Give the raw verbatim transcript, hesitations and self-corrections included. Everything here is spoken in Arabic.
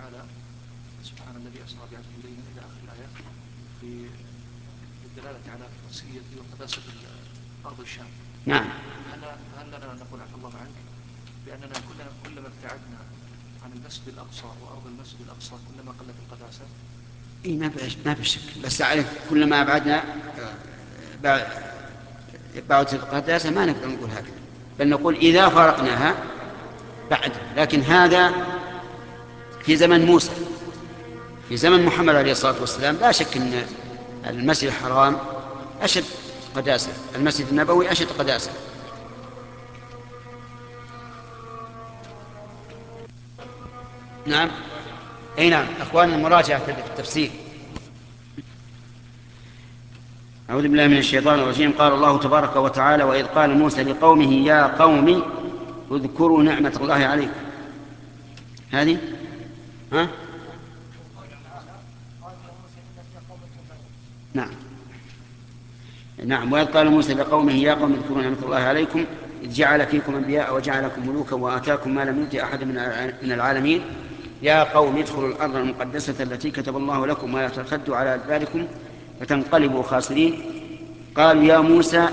تعالى سبحان الذي أسرى بعبده ليلا إلى آخر الآية في الدلالة على قدسية وقداسة أرض الشام. نعم. هل هل لنا نقول عفى الله عنك بأننا كلما كلما ابتعدنا عن المسجد الأقصى وأرض المسجد الأقصى كلما قلت القداسة؟ إيه ما ما في شك، بس على كلما أبعدنا بعد القداسة ما نقدر نقول هكذا، بل نقول إذا فارقناها بعد. لكن هذا في زمن موسى، في زمن محمد عليه الصلاة والسلام لا شك أن المسجد الحرام أشد قداسة، المسجد النبوي أشد قداسة. نعم. أي نعم أخواننا، المراجعة في التفسير. أعوذ بالله من الشيطان الرجيم. قال الله تبارك وتعالى: وإذ قال موسى لقومه يا قوم اذكروا نعمة الله عليكم. هذه ها؟ نعم نعم. وإذ قال موسى لقومه يا قوم اذكروا نعمة الله عليكم إذ جعل فيكم أنبياء وجعلكم ملوكا وآتاكم ما لم يؤت أحد من العالمين يا قوم ادخلوا الأرض المقدسة التي كتب الله لكم ولا ترتدوا على أدباركم فتنقلبوا خاسرين. قالوا يا موسى